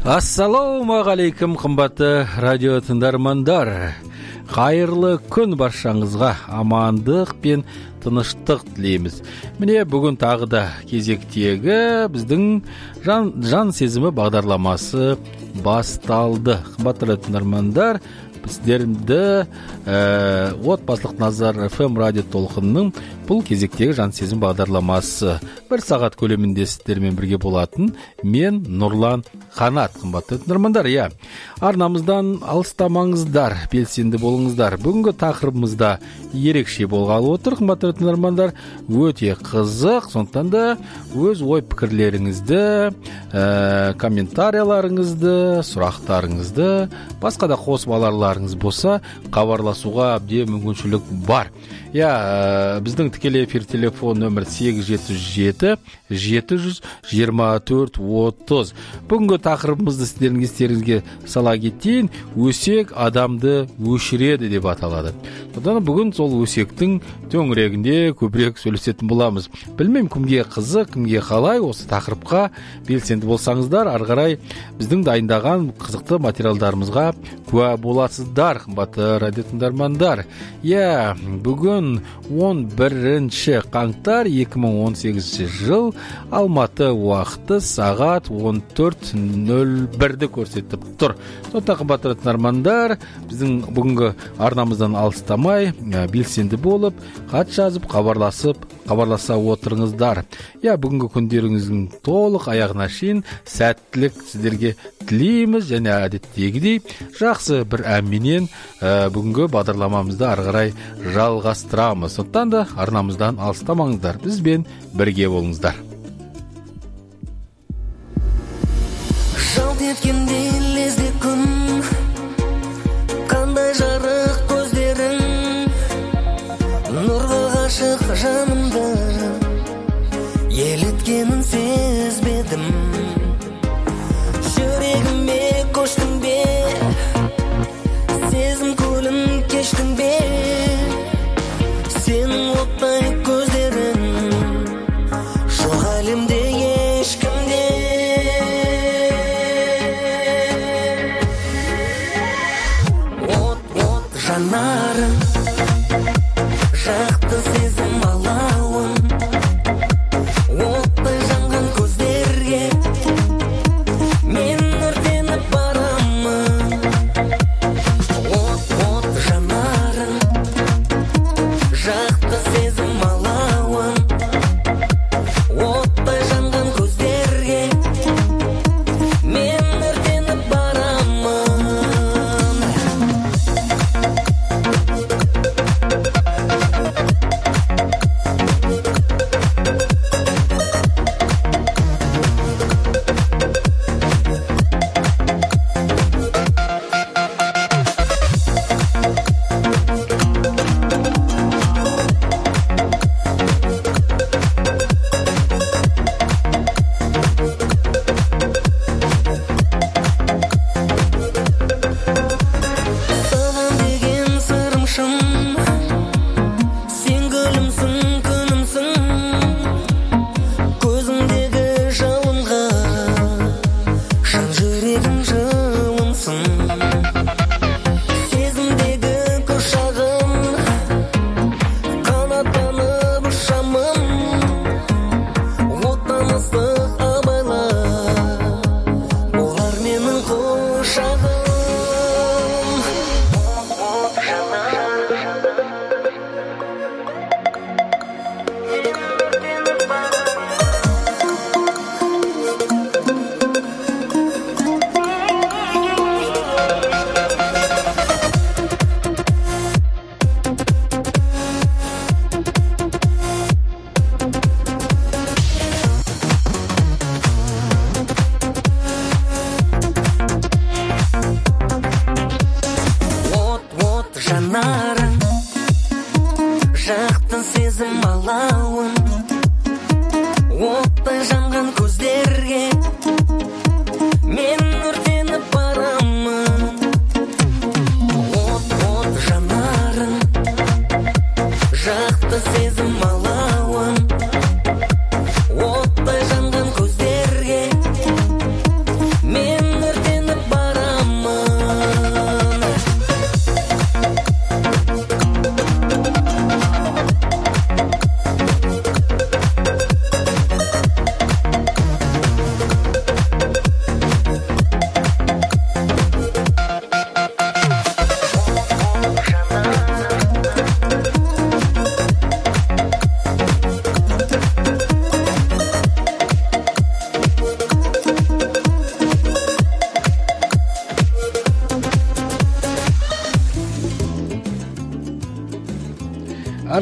Ассалаумағалейкум, қымбатты радио тыңдармандар. Қайырлы күн баршаңызға, амандық пен тыныштық тілейміз. Міне бүгін тағы да кезектегі біздің жан сезімі бағдарламасы басталды. Қымбатты радио тыңдармандар, сіздерді отбасылық Назар ФМ радио толқынының бұл кезектегі жан сезім бағдарламасы 1 сағат көлемінде сіздермен бірге болатын мен Нұрлан Қанат. Қымбатты тыңдармандар, арнамыздан алыстамаңыздар, белсенді болыңыздар. Бүгінгі тақырыбымызда ерекше болғалы отыр. Қымбатты тыңдармандар, өте қызық, сондықтан да өз ой пікірлеріңізді, комментарияларыңызды, сұрақтарыңызды, басқа да қосып аларларыңыз болса, хабарласуға әбден мүмкіншілік бар. Біздің тікелей эфир телефон нөмір 877-700-24-30. Бүгінгі тақырыбымызды сіздеріңізге сала кетейін. Өсек адамды өшіреді деп аталады. Содан бүгін сол өсектің төңірегінде көбірек сөйлесетін боламыз. Білмеймін, кімге қызық, кімге қалай осы тақырыпқа белсенді болсаңыздар, ары қарай біздің дайындаған қызықты материалдарымызға куә боласыздар, қымбатты радио тыңдармандар. Бүгін 11 қаңтар 2018 жыл, Алматы уақыты сағат 14:01-ді көрсетіп тұр. Сондықтан қымбатты тыңдармандар, біздің бүгінгі арнамыздан алыстамай, белсенді болып, хат жазып, хабарласа отырыңыздар. Бүгінгі күндеріңіздің толық аяғына шейін сәттілік сіздерге тілейміз, және әдеттегідей жақсы бір әмменен бүгінгі бағдарламамызды ары қарай жалғастырамыз. Сондықтан да арнамыздан алыстамаңыздар, бізбен бірге болыңыздар. Жалт еткенде лезде күн, қандай жарық көздерің, нұрға ғашық жанымды еліткенін сезбедім. Жүрегіме көштің бе, сезім көлін кештің бе, сенің оттай көздерің жоқ әлемде ешкімде. От жанарың, жақты сезім алауын, оттай жанған көздерге мен өртеніп барамын. От жанарың, жақты сезім алауын, оттай жанған көздерге мен өртеніп барамын.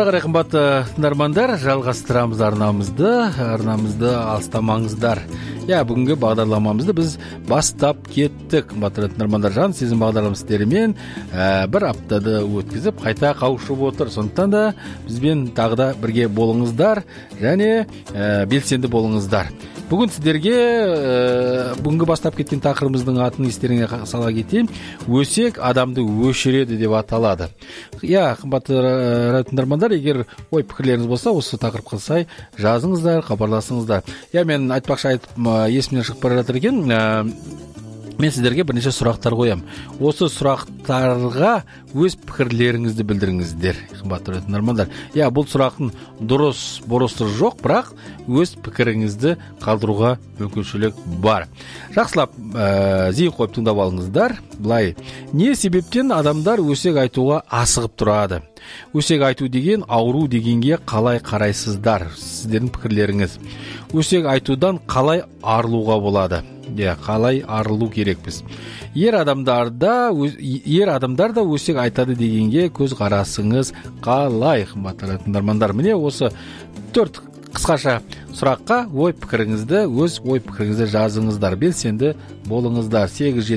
қарай қымбатты тыңдармандар, жалғастырамыз арнамызды алыстамаңыздар. Бүгінгі бағдарламамызды біз бастап кеттік. Қымбатты тыңдармандар, жан сезім бағдарламасы сіздермен бір аптады өткізіп қайта қауышып отыр. Сондықтан да бізбен тағы да бірге болыңыздар және белсенді болыңыздар. Бүгін сіздерге бүгінгі бастап кеткен тақырыбымыздың атын естеріңе сала кетейін. Өсек адамды өшіреді деп аталады. Қымбатты тыңдармандар, егер ой пікірлеріңіз болса, осы тақырыпқа сай жазыңыздар, хабарласыңыздар. Мен айтпақшы есімнен шығып бара жатыр екен. Мен сіздерге бірнеше сұрақтар қоям. Осы сұрақтарға өз пікірлеріңізді білдіріңіздер, қымбатты тыңдармандар. Бұл сұрақтың дұрыс бұрысы жоқ, бірақ өз пікіріңізді қалдыруға мүмкіншілік бар. Жақсылап зейін қойып тыңдап алыңыздар. Былай, не себептен адамдар өсек айтуға асығып тұрады? Өсек айту деген ауру дегенге қалай қарайсыздар? Сіздердің пікірлеріңіз. Өсек айтудан қалай арылуға болады? Қалай арылу керекпіз? Ер адамдар да өсек айтады дегенге көз қарасыңыз қалай, қымбатты тыңдармандар? Міне осы 4 қысқаша сұраққа өз пікіріңізді жазыңыздар. Белсенді болыңыздар.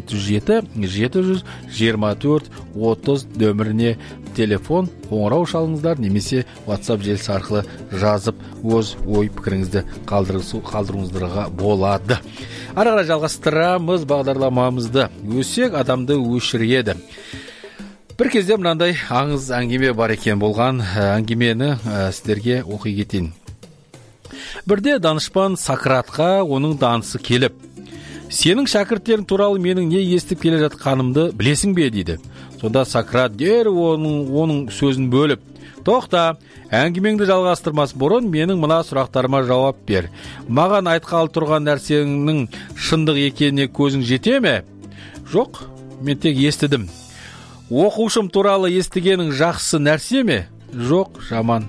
877-724-30 нөміріне телефон қоңырау шалыңыздар, немесе WhatsApp желісі арқылы жазып өз ой пікіріңізді қалдыруыңыздарға болады. Ары қарай жалғастырамыз бағдарламамызды. Өсек адамды өшіреді. Бір кезде мынандай аңыз әңгіме бар екен. Болған әңгімені сіздерге оқи кетейін. Бірде данышпан Сократқа оның данысы келіп, сенің шәкірттерің туралы менің не естіп келе жатқанымды білесің бе дейді. Сонда Сократ оның сөзін бөліп, тоқта, әңгімеңді жалғастырмас бұрын менің мына сұрақтарыма жауап бер. Маған айтқалы тұрған нәрсенің шындық екеніне көзің жете ме? Жоқ, мен тек естідім. Оқушым туралы естігенің жақсы нәрсе ме? Жоқ, жаман.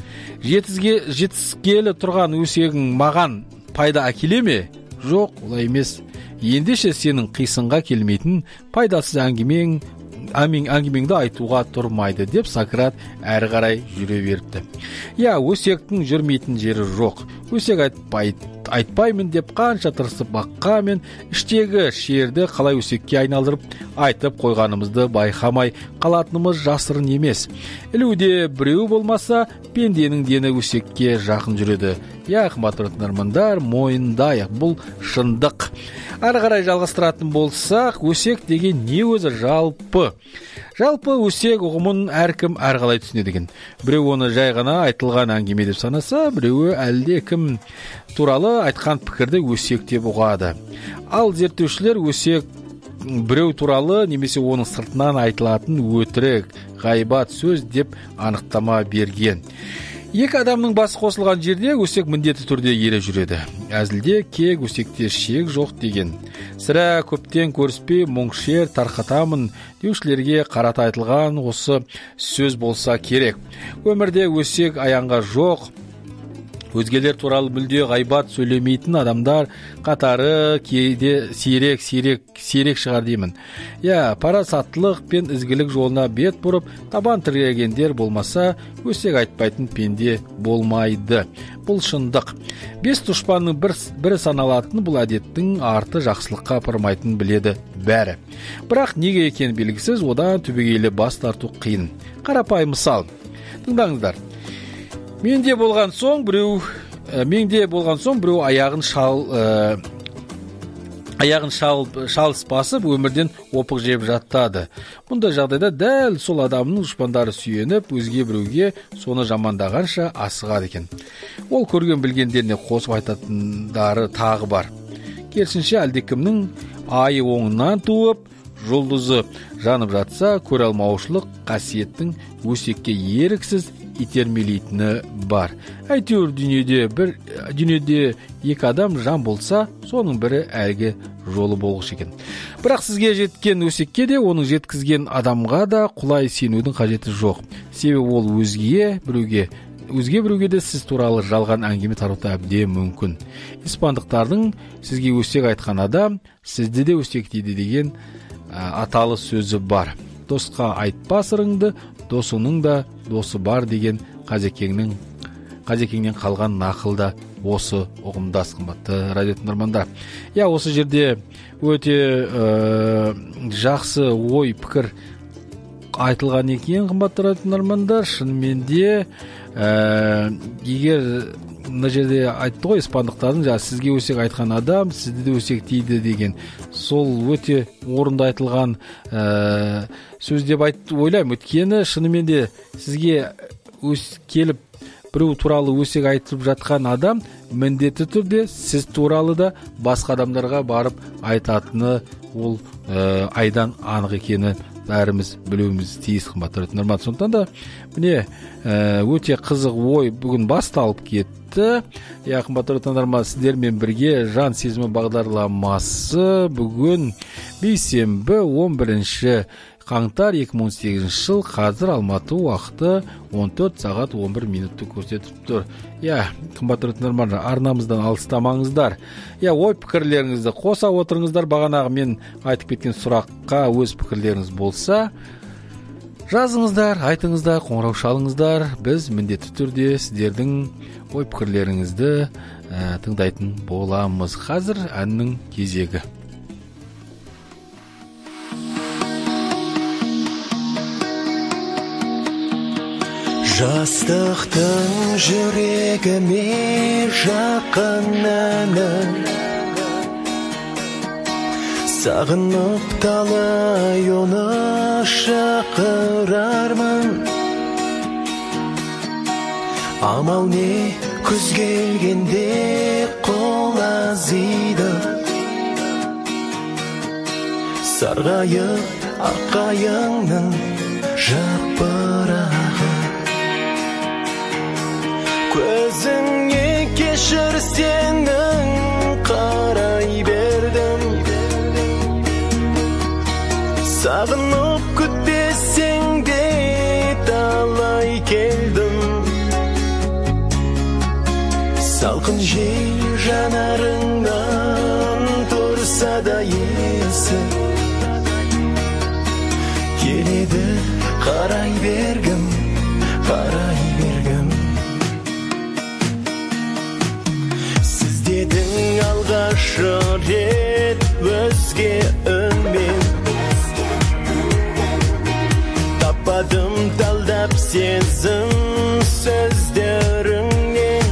Жетіскелі тұрған өсегің маған пайда әкеле ме? Жоқ, олай емес. Ендеше сенің қисынға келмейтін пайдасыз әңгімеңді айтуға тұрмайды деп Сократ әрі қарай жүре беріпті. Өсектің жүрмейтін жері жоқ. Өсек айтпаймын деп қанша тырысып баққанмен, іштегі шерді қалай өсекке айналдырып айтып қойғанымызды байқамай қалатынымыз жасырын емес. Ілуде біреу болмаса, пенденің дені өсекке жақын жүреді. Қымбатты тыңдармандар, мойындайық, бұл шындық. Ары қарай жалғастыратын болсақ, өсек деген не өзі? Жалпы өсек ұғымын әркім әрқалай түсінеді екен. Біреу оны жай ғана айтылған әңгіме деп санаса, біреуі әлде кім туралы айтқан пікірді өсек деп ұғады. Ал зерттеушілер өсек біреу туралы немесе оның сыртынан айтылатын өтірік, ғайбат сөз деп анықтама берген. Екі адамның басы қосылған жерде өсек міндетті түрде ере жүреді. Әзілде кек, өсекте шек жоқ деген. Сірә көптен көріспей мұңшер тарқатамын деушілерге қарата айтылған осы сөз болса керек. Өмірде өсек аяңға жоқ. Өзгелер туралы мүлде ғайбат сөйлемейтін адамдар қатары кейде сирек шығар деймін. Парасаттылық пен ізгілік жолына бет бұрып, табан тірегендер болмаса, өсек айтпайтын пенде болмайды. Бұл шындық. 5 дұшпанның бірі саналатын бұл әдеттің арты жақсылыққа апармайтын біледі бәрі. Бірақ неге екен белгісіз, одан түбегейлі бас тарту қиын. Қарапайым мысал. Тыңдаңыздар. Менде болған соң біреу аяғын шалыс басып, өмірден опық жеп жаттады. Бұндай жағдайда дәл сол адамның дұшпандары сүйеніп, өзге біреуге соны жамандағанша асығады екен. Ол көрген білгендеріне қосып айтатындары тағы бар. Керісінше әлдекімнің айы оңынан туып, жұлдызы жанып жатса, көре алмаушылық қасиеттің өсекке еріксіз итермелейтіні бар. Әйтеуір дүниеде екі адам жан болса, соның бірі әлгі жолы болғыш екен. Бірақ сізге жеткен өсекке де, оның жеткізген адамға да құлай сенудің қажеті жоқ. Себебі ол өзге біреуге де сіз туралы жалған әңгіме таратуы әбден мүмкін. Испандықтардың сізге өсек айтқан адам сізді де өсектейді деген аталы сөзі бар. Досқа айтпа сырыңды, досының да досы бар деген Қажекеңнен қалған нақыл да осы ұғымдас, қымбатты радио тыңдармандар. Осы жерде өте жақсы ой пікір айтылған екен, қымбатты радио тыңдармандар. Шынымен де егер мына жерде айтты ғой испандықтардың, сізге өсек айтқан адам сізді де өсектейді деген, сол өте орынды айтылған сөз деп ойлаймын. Өйткені шынымен де сізге келіп біреу туралы өсек айтып жатқан адам міндетті түрде сіз туралы да басқа адамдарға барып айтатыны ол айдан анық екені бәріміз білуіміз тиіс, қымбатты тыңдарман. Сондықтан да міне өте қызық ой бүгін басталып кетті. Қымбатты тыңдарман, сіздермен бірге жан сезімі бағдарламасы бүгін бейсенбі 11 қаңтар 2018 жыл, қазір Алматы уақыты 14 сағат 11 минутты көрсетіп тұр. Қымбатты тыңдарман, арнамыздан алыстамаңыздар. Ой пікірлеріңізді қоса отырыңыздар. Бағанағы мен айтып кеткен сұраққа өз пікірлеріңіз болса, жазыңыздар, айтыңыздар, қоңырау шалыңыздар. Біз міндетті түрде сіздердің ой пікірлеріңізді тыңдайтын боламыз. Қазір әннің кезегі. Жастықтың жүрегіме жақын әнін, сағынып талай оны шақырармын. Амал не, күз келгенде қол азиды, сарғайып аққайыңның жапырағы. Көзіңе кешір сенің қарай бердім, сағынып күтпесең де талай келдім. Салқын жел жанарыңнан тұрса да есі, келеді қарай бергім, қарай бергім. Сіздердің алғашы рет өзге үнмен, таппадым талдап сезім сөздеріңнен.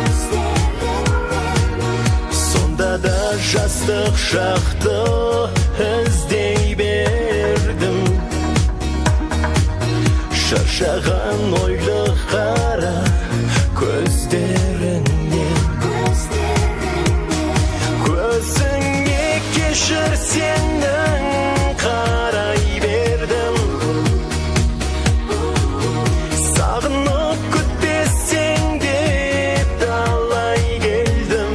Сонда да жастық шақты іздей бердім, шаршаған ойлы қара көздеріңнен. Көзіңе кешір сенің қарай бердім, сағынып күтпесең де талай келдім.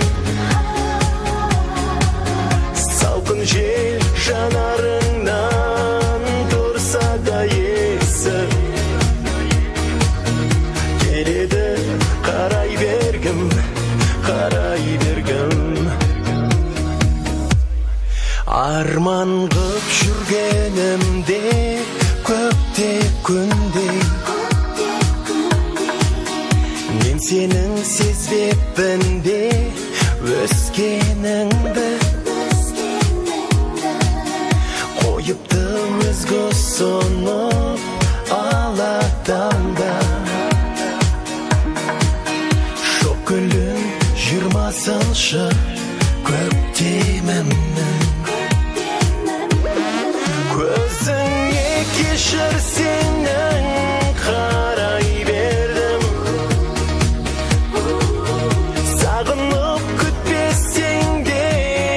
Салқын жел жанарыңнан тұрса да есі, келеді қарай бергім, қарай бергім. Арман қып жүргенімде көпте күндей, мен сенің сезбеппін де өскеніңді. Қойыпты өзге сонып алатаңда, шоқ гүлін 20-шы көктемімнің. Көзіңе кешір сенің қарай бердім, сағынып күтпесең де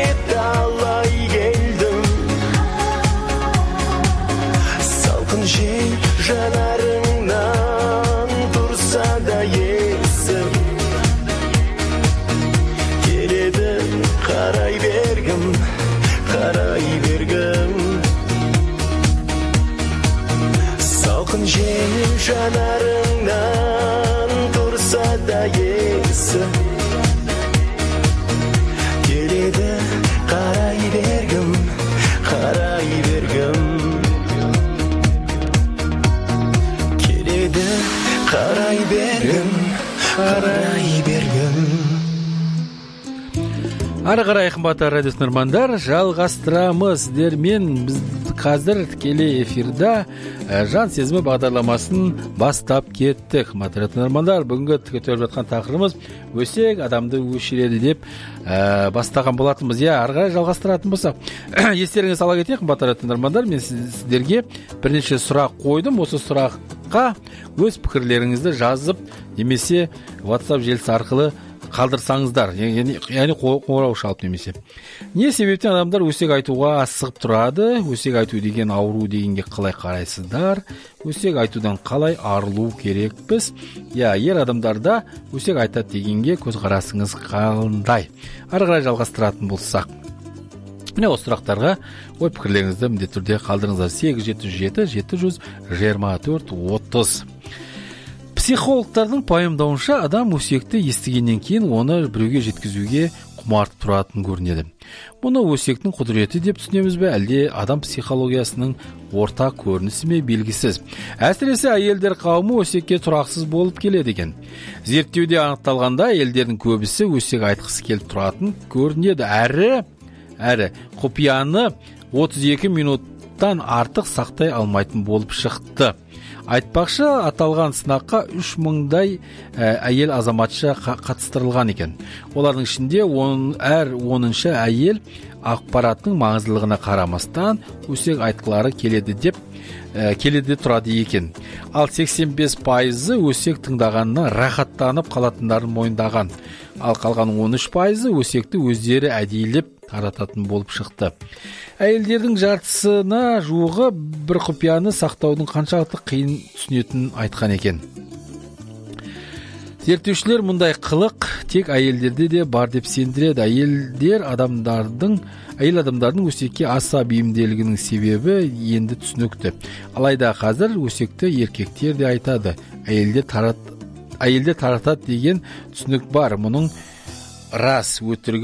қарай қымбатты радио тыңдармандар, жалғастырамыз сіздермен. Біз қазір тікелей эфирда жан сезімі бағдарламасын бастап кеттік. Қымбатты радио тыңдармандар, бүгінгі көтеріп жатқан тақырыбымыз өсек адамды өшіреді деп бастаған болатынбыз. Ары қарай жалғастыратын болсақ, естеріңізге сала кетейік, қымбатты радио тыңдармандар, мен сіздерге бірнеше сұрақ қойдым. Осы сұраққа өз пікірлеріңізді жазып немесе WhatsApp желісі арқылы қалдырсаңыздар, яғни қоңырау шалып немесе. Не себептен адамдар өсек айтуға асығып тұрады? Өсек айту деген ауру дегенге қалай қарайсыздар? Өсек айтудан қалай арылу керекпіз? Ер адамдарда өсек айтады дегенге көзқарасыңыз қандай? Ары қарай жалғастыратын болсақ, міне осы сұрақтарға ой пікірлеріңізді міндетті түрде қалдырыңыздар. 877-724-30. Психологтардың пайымдауынша адам өсекті естігеннен кейін оны біреуге жеткізуге құмартып тұратын көрінеді. Мұны өсектің құдіреті деп түсінеміз бе, әлде адам психологиясының ортақ көрінісі ме белгісіз. Әсіресе әйелдер қауымы өсекке тұрақсыз болып келеді екен. Зерттеуде анықталғанда әйелдердің көбісі өсек айтқысы келіп тұратын көрінеді. Әрі құпияны 32 минуттан артық сақтай алмайтын болып шықты. Айтпақшы, аталған сынаққа 3000-дай әйел азаматша қатыстырылған екен. Олардың ішінде әр 10-шы әйел ақпараттың маңыздылығына қарамастан өсек айтқылары келеді тұрады екен. Ал 85% өсек тыңдағанына рахаттанып қалатындарын мойындаған. Ал қалған 13% өсекті өздері әдейілеп тарататын болып шықты. Әйелдердің жартысына жуығы бір құпияны сақтаудың қаншалықты қиын түсінетінін айтқан екен. Зерттеушілер мұндай қылық тек әйелдерде де бар деп сендіреді. Әйел адамдардың өсекке аса бейімделігінің себебі енді түсінікті. Алайда қазір өсекті еркектер де айтады. Әйелде таратады деген түсінік бар. Мұның рас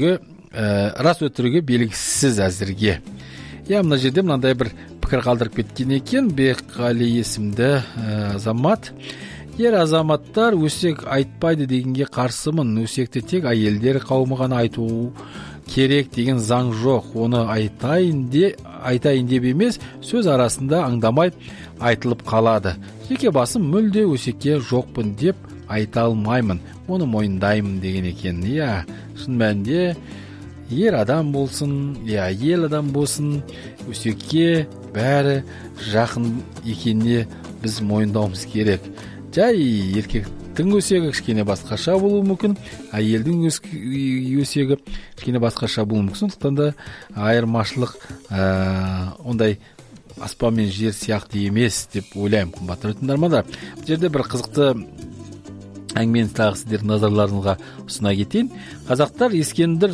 өтірігі белгісіз әзірге. Мына жерде мынандай бір пікір қалдырып кеткен екен. Бекқали есімді азамат. Ер азаматтар өсек айтпайды дегенге қарсымын. Өсекті тек әйелдер қауымы ғана айту керек деген заң жоқ. Оны айтайын деп емес, сөз арасында аңдамай айтылып қалады. Жеке басым мүлде өсекке жоқпын деп айта алмаймын. Оны мойындаймын деген екен. Шын мәнінде ер адам болсын, әйел адам болсын, өсекке бәрі жақын екеніне біз мойындауымыз керек. Жай еркектің өсегі кішкене басқаша болуы мүмкін, әйелдің өсегі кішкене басқаша болуы мүмкін. Сондықтан да айырмашылық ондай аспан мен жер сияқты емес деп ойлаймын, қымбатты тыңдармандар. Бұл жерде бір қызықты әңгімені тағы сіздердің назарларыңызға ұсына кетейін. Қазақтар Ескендір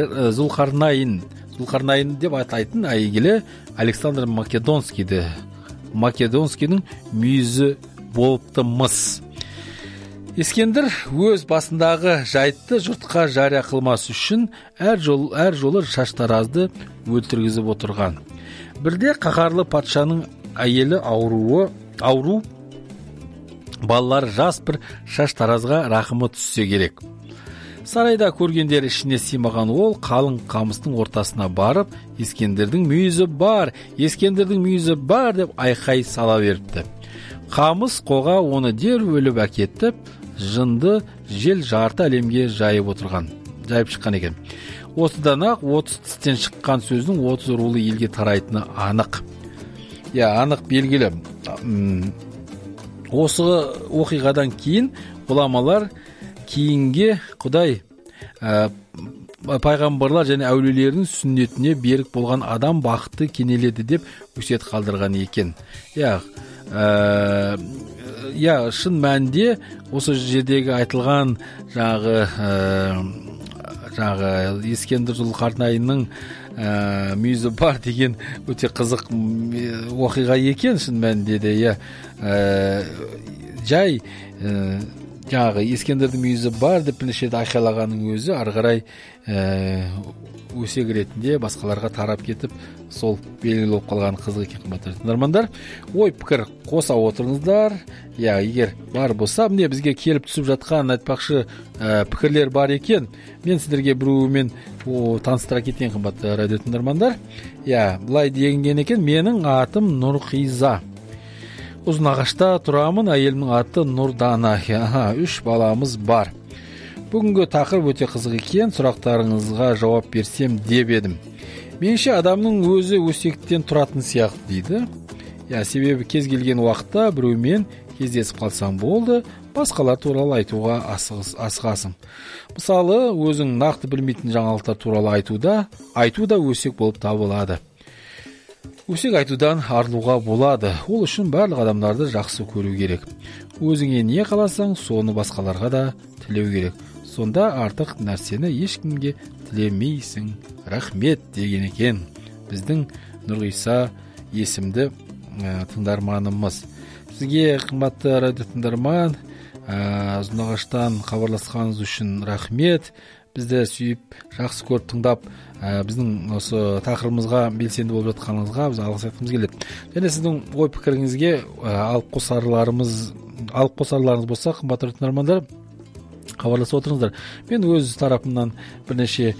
Зұлқарнайын деп атайтын әйгілі Александр Македонскийдің мүйізі болыпты мыс. Ескендір өз басындағы жайтты жұртқа жария қылмас үшін әр жолы шаштаразды өлтіргізіп отырған. Бірде қаһарлы патшаның әйелі ауру балалар жас бір шаштаразға рахымы түссе керек. Сарайда көргендер ішіне сыймаған ол қалың қамыстың ортасына барып, Ескендірдің мүйізі бар деп айқай сала беріпті. Қамыс қоға оны дер өліп әкетіп, жынды жел жарты әлемге жайып шыққан екен. Осыдан ақ 30 тістен шыққан сөздің 30 рулы елге тарайтыны анық. Анық белгілі. Осы оқиғадан кейін ғұламалар кейінге Құдай пайғамбарлар және әулиелердің сүннетіне берік болған адам бақытты кенеледі деп өсиет қалдырған екен. Шын мәнінде осы жердегі айтылған жаңағы Ескендір Зұлқарнайынның мүйізі бар деген өте қызық оқиға екен. Шын мәнінде де жай жаңағы Ескендердің мүйізі бар деп бірнеше рет айқайлаганның өзі ары қарай өсек ретінде басқаларға тарап кетіп, сол белгілі болып қалған қызық екен, қымбатты тыңдармандар. Ой пікір қоса отырыңыздар. Егер бар болса, міне бізге келіп түсіп жатқан айтпақшы пікірлер бар екен. Мен сіздерге біреуімен таныстыра кетейін, қымбатты радио тыңдармандар. Былай деген екен: менің атым Нұрқиза. Ұзынағашта тұрамын, әйелімнің аты Нұрдана. 3 баламыз бар. Бүгінгі тақырып өте қызық екен, сұрақтарыңызға жауап берсем деп едім. Меніңше адамның өзі өсектен тұратын сияқты дейді. Себебі кез келген уақытта біреумен кездесіп қалсаң болды, басқалар туралы айтуға асығасың. Мысалы, өзің нақты білмейтін жаңалықтар туралы айтуда өсек болып табылады. Өсек айтудан арылуға болады. Ол үшін барлық адамдарды жақсы көру керек. Өзіңе не қаласаң, соны басқаларға да тілеу керек. Сонда артық нәрсені ешкімге тілемейсің. Рахмет деген екен біздің Нұрғиса есімді тыңдарманымыз. Сізге, қымбатты радио тыңдарман, Ұзынағаштан хабарласқаныңыз үшін рахмет. Бізді сүйіп, жақсы көріп тыңдап, біздің осы тақырыбымызға белсенді болып жатқаныңызға біз алғыс айтқымыз келеді. Және сіздің ой пікіріңізге алып қосарларыңыз болса, қымбатты тыңдармандар, хабарласып отырыңыздар. Мен өз тарапымнан бірнеше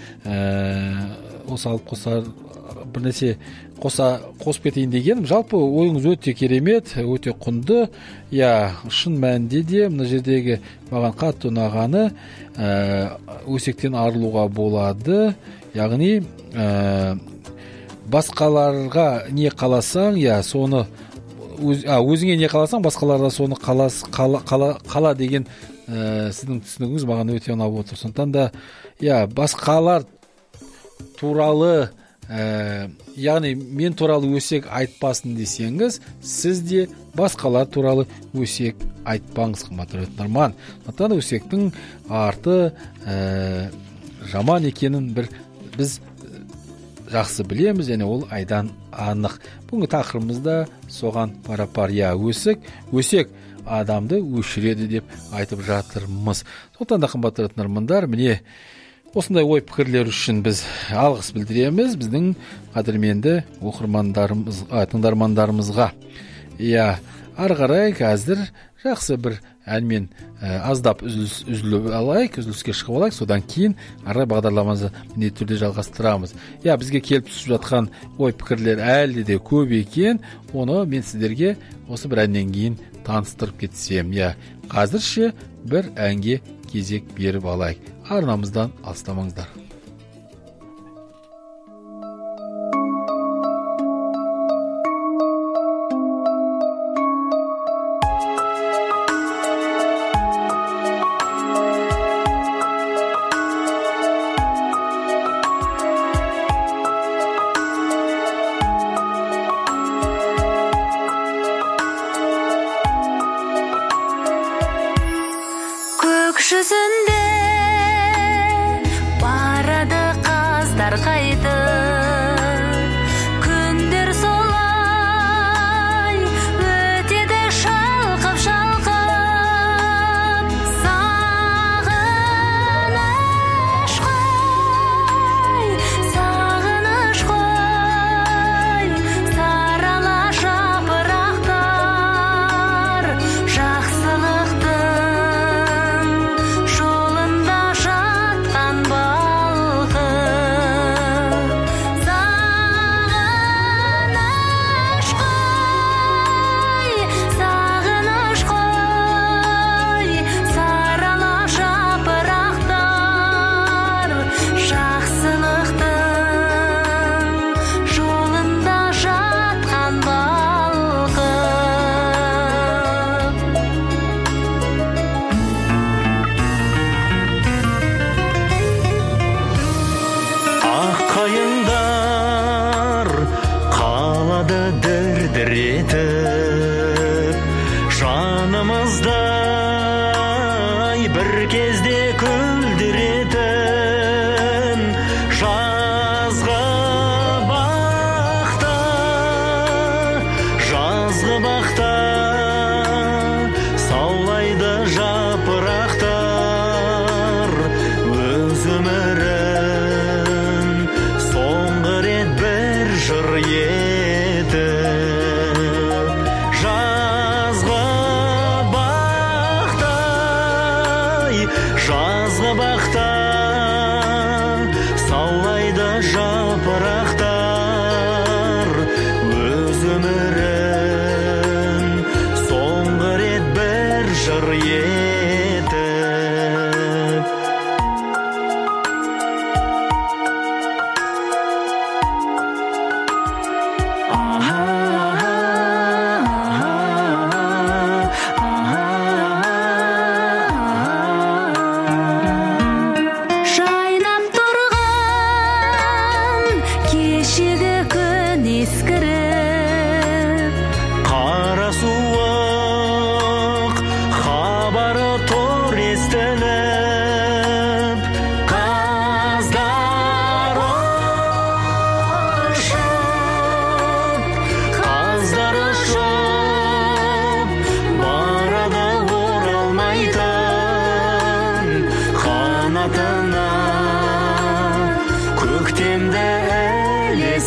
қосып кетейін дегенім. Жалпы ойыңыз өте керемет, өте құнды. Шын мәнінде де мына жердегі маған қатты ұнағаны өсектен арылуға болады. Яғни басқаларға не қаласаң, соны өзіңе не қаласаң, басқаларға соны қала деген сіздің түсінігіңіз маған өте ұнап отыр. Сондықтан да басқалар туралы, яғни мен туралы өсек айтпасын десеңіз, сіз де басқалар туралы өсек айтпаңыз, қымбатты тыңдарман. Сондықтан өсектің арты жаман екенін біз жақсы білеміз, және ол айдан анық. Бүгінгі тақырыбымызда соған пара-пар. Өсек адамды өшіреді деп айтып жатырмыз. Сондықтан да, қымбатты тыңдармандар, міне осындай ой пікірлер үшін біз алғыс білдіреміз біздің қадірменді тыңдармандарымызға. Ары қарай қазір жақсы бір әнмен аздап үзіліп алайық, үзіліске шығып алайық, содан кейін ары бағдарламамызды міндетті түрде жалғастырамыз. Бізге келіп түсіп жатқан ой пікірлер әлі де көп екен. Оны мен сіздерге осы бір әннен кейін таныстырып кетсем. Қазірше бір әнге кезек беріп алайық. Арнамыздан алыстамаңыздар. Жүзінде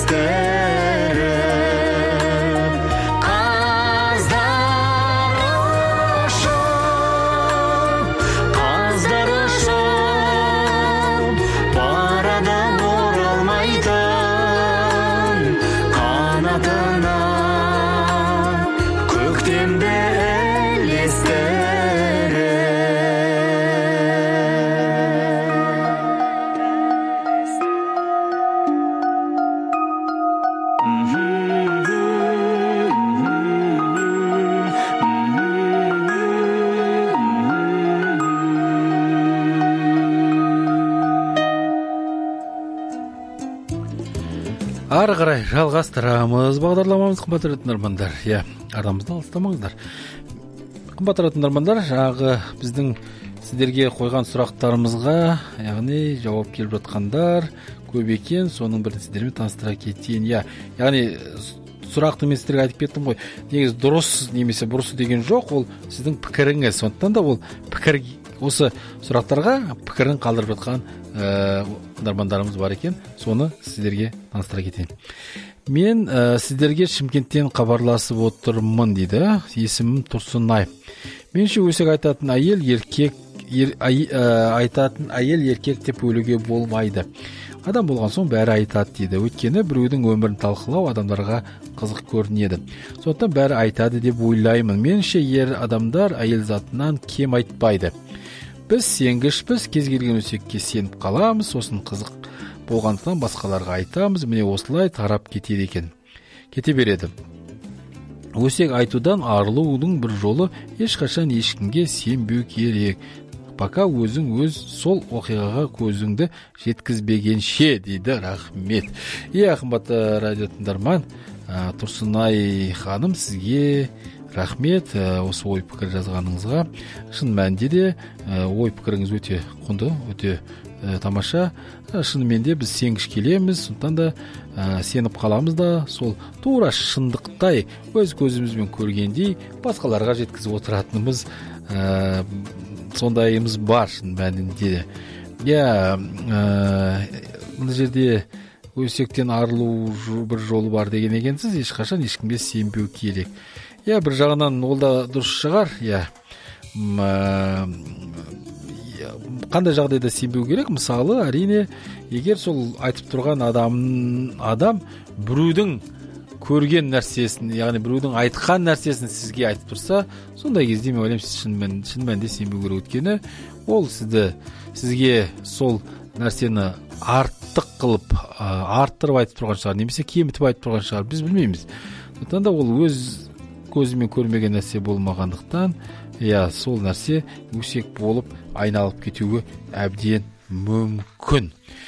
естіріп қаздар ұшып барады оралмайтын қанатына көктемді Ары қарай жалғастырамыз бағдарламамыз, қымбатты тыңдармандар. Арамыздан алыстамаңыздар. Қымбатты тыңдармандар, жаңағы біздің сіздерге қойған сұрақтарымызға, яғни жауап келіп жатқандар көп екен. Соның бірін сіздермен таныстыра кетейін. Яғни сұрақты мен сіздерге айтып кеттім ғой. Негізі дұрыс немесе бұрыс деген жоқ, ол сіздің пікіріңіз. Сондықтан да ол пікір, осы сұрақтарға пікірін қалдырып жатқан тыңдармандарымыз бар екен. Соны сіздерге таныстыра кетейін. Мен сіздерге Шымкенттен хабарласып отырмын дейді. Есімім Тұрсынай. Менше өсек айтатын әйел еркек деп өлуге болмайды. Адам болған соң бәрі айтады дейді. Өйткені біреудің өмірін талқылау адамдарға қызық көрінеді. Сондықтан бәрі айтады деп ойлаймын. Менше ер адамдар әйел затынан кем айтпайды. Біз сенгішпіз, кез келген өсекке сеніп қаламыз, сосын қызық болғандықтан басқаларға айтамыз. Міне осылай тарап кетеді екен. Кете береді. Өсек айтудан арылудың бір жолы ешқашан ешкімге сенбеу керек. Пока өзің сол оқиғаға көзіңді жеткізбегенше, дейді. Рахмет. Қымбатты радио тыңдарман, Тұрсынай ханым, сізге рахмет осы ой пікір жазғаныңызға. Шын мәнінде де ой пікіріңіз өте құнды, өте тамаша. Шынымен де біз сенгіш келеміз, сондықтан да сеніп қаламыз да, сол тура шындықтай өз көзімізбен көргендей басқаларға жеткізіп отыратынымыз сондайымыз бар шын мәнінде. Бұл жерде өсектен арылу бір жолы бар деген екенсіз, ешқашан ешкімге сенбеу керек. Бір жағынан ол да дұрыс шығар. Қандай жағдайда сенбеу керек? Мысалы, әрине, егер сол айтып тұрған адам біреудің көрген нәрсесін, яғни біреудің айтқан нәрсесін сізге айтып тұрса, сондай кезде мен ойлаймын, сіз шын мәнінде сенбеу керек. Өйткені ол сізге сол нәрсені артық қылып, арттырып айтып тұрған шығар, немесе кемітіп айтып тұрған шығар, біз білмейміз. Сондықтан да ол өз көзімен көрмеген нәрсе болмағандықтан, сол нәрсе өсек болып айналып кетуі әбден мүмкін.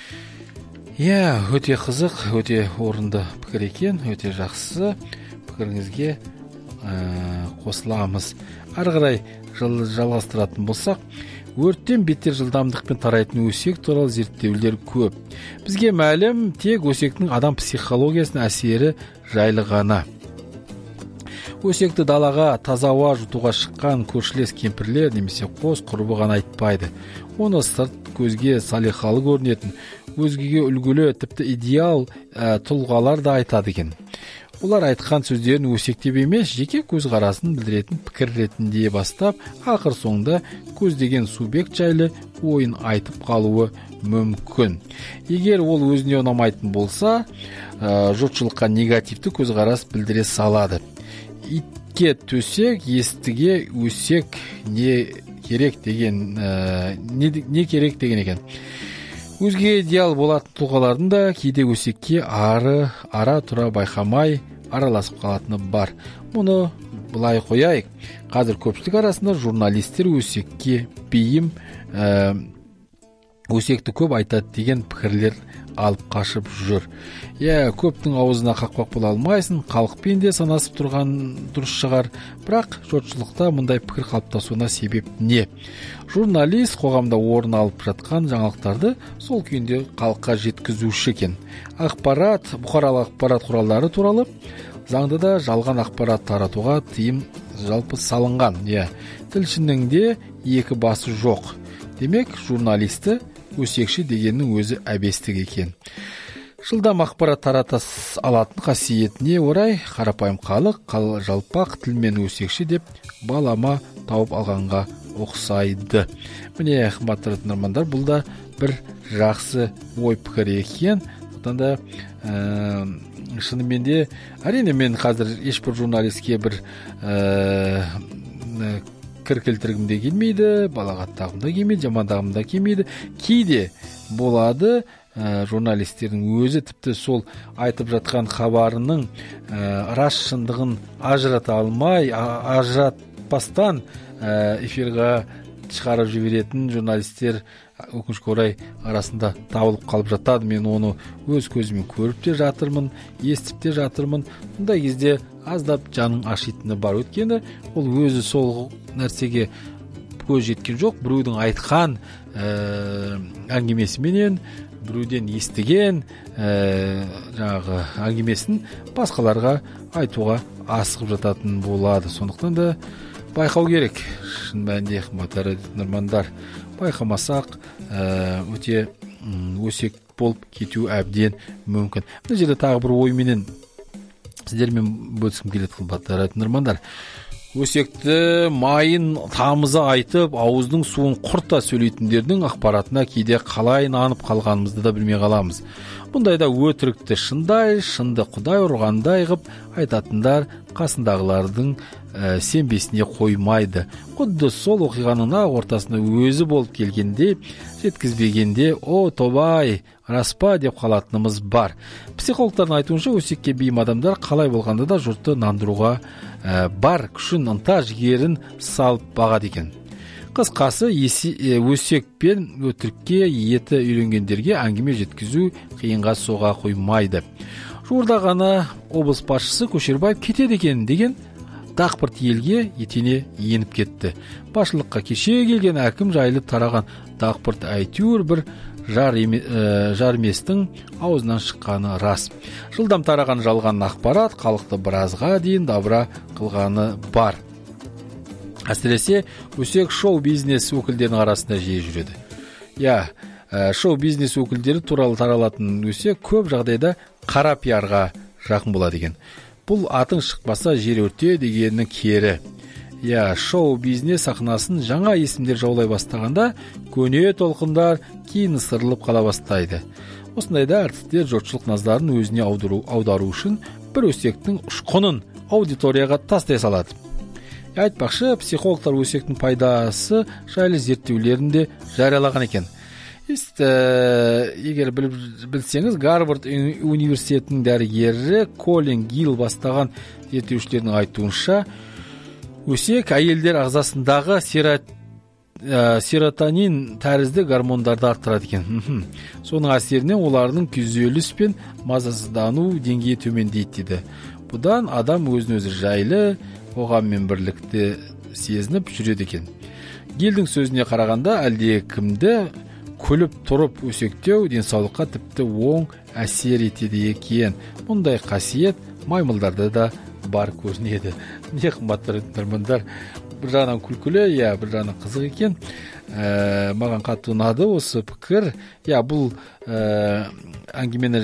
Өте қызық, өте орынды пікір екен, өте жақсы. Пікіріңізге қосыламыз. Ары қарай жалғастыратын болсақ, өрттен бетер жылдамдықпен тарайтын өсек туралы зерттеулер көп. Бізге мәлім тек өсектің адам психологиясына әсері жайлы ғана. Өсекті далаға таза ауа жұтуға шыққан көршілес кемпірлер немесе қос құрбы ғана айтпайды. Оны сырт көзге салиқалы көрінетін, өзгеге үлгілі, тіпті идеал тұлғалар да айтады екен. Олар айтқан сөздерін өсектеп емес, жеке көзқарасын білдіретін пікір ретінде бастап, ақыр соңында көздеген субъект жайлы ойын айтып қалуы мүмкін. Егер ол өзіне ұнамайтын болса, жұртшылыққа негативті көзқарас білдіре салады. Итке төсек, естіге өсек не керек деген екен. Өзге идеал болатын тұлғалардың да кейде өсекке ара тұра байқамай араласып қалатыны бар. Мұны былай қояйық. Қазір көпшілік арасында журналистер өсекке бейім, өсекті көп айтады деген пікірлер алып қашып жүр. Көптің аузына қақпақ бола алмайсың, халықпен де санасып тұрған дұрыс шығар, бірақ жұртшылықта мұндай пікір қалыптасуына себеп не? Журналист қоғамда орын алып жатқан жаңалықтарды сол күйінде халыққа жеткізуші екен. Бұқаралық ақпарат құралдары туралы заңда да жалған ақпарат таратуға тыйым жалпы салынған. Тілшінің де екі басы жоқ. Демек, журналисті өсекші дегеннің өзі әбестік екен. Жылдам ақпарат тарата алатын қасиетіне орай қарапайым халық жалпақ тілмен өсекші деп балама тауып алғанға ұқсайды. Міне, қымбатты тыңдармандар, бұл да бір жақсы ой пікір екен. Сондықтан да шынымен де, әрине, мен қазір ешбір журналистке бір кір келтіргім де келмейді, балағаттағым да келмейді, жамандағым да келмейді. Кейде болады, журналистердің өзі тіпті сол айтып жатқан хабарының рас шындығын ажырата алмай, ажыратпастан эфирға шығарып жіберетін журналистер өкінішке орай арасында табылып қалып жатады. Мен оны өз көзіммен көріп те жатырмын, естіп те жатырмын. Бұндай кезде аздап жаның ашитыны бар. Өйткені ол өзі сол нәрсеге көз жеткен жоқ. Біреудің айтқан әңгімесіменен, біреуден естіген жаңағы әңгімесін басқаларға айтуға асығып жататын болады. Сондықтан да байқау керек. Шын мәнінде, қымбатты тыңдармандар, байқамасақ өте өсек болып кету әбден мүмкін. Бұл жерде тағы бір ойменен сіздермен бөліскім келеді, қымбатты тыңдармандар. Өсекті майын тамыза айтып, ауыздың суын құрта сөйлейтіндердің ақпаратына кейде қалай нанып қалғанымызды да білмей қаламыз. Бұндайда өтірікті шындай, шынды құдай ұрғандай ғып айтатындар қасындағылардың сенбесіне қоймайды. Құдды сол оқиғаның ортасында өзі болып келгенде, жеткізбегенде, о тобай, распа деп қалатынымыз бар. Психологтардың айтуынша, өсекке бейім адамдар қалай болғанда да жұртты нандыруға бар күшін, ынта жігерін салып бағады екен. Қысқасы, өсек пен өтірікке еті үйренгендерге әңгіме жеткізу қиынға соға қоймайды. Жуырда ғана облыс басшысы Көшербаев кетеді екен деген дақпырт елге етене еніп кетті. Басшылыққа кеше келген әкім жайлы тараған дақпырт әйтеуір бір жарместің аузынан шыққаны рас. Жылдам тараған жалған ақпарат халықты біразға дейін дабыра қылғаны бар. Әсіресе өсек шоу-бизнес өкілдерінің арасында жиі жүреді. Шоу-бизнес өкілдері туралы таралатын өсек көп жағдайда қара пиарға жақын болады екен. Бұл атың шықпаса жер өрте дегеннің кері. Шоу-бизнес сахнасын жаңа есімдер жаулай бастағанда, көне толқындар кейін ысырылып қала бастайды. Осындайда артистер жұртшылық назарын өзіне аудару үшін бір өсектің ұшқынын аудиторияға тастай салады. Айтпақшы, психологтар өсектің пайдасы жайлы зерттеулерінде жариялаған екен. Егер білсеңіз, Гарвард университетінің дәрігері Колин Гилл бастаған зерттеушілердің айтуынша, өсек әйелдер ағзасындағы серотонин тәрізді гормондарды арттырады екен. Соның әсерінен олардың күйзеліс пен мазасыздану деңгейі төмендейді дейді. Бұдан адам өзін-өзі жайлы, қоғаммен бірлікті сезініп жүреді екен. Гилдің сөзіне қарағанда, әлде кімді күліп тұрып өсектеу денсаулыққа тіпті оң әсер етеді екен. Мұндай қасиет маймылдарда да бар көрінеді. Не қымбатты тыңдармандар, бір жағынан күлкілі, бір жағынан қызық екен. Маған қатты ұнады осы пікір. Бұл әңгімені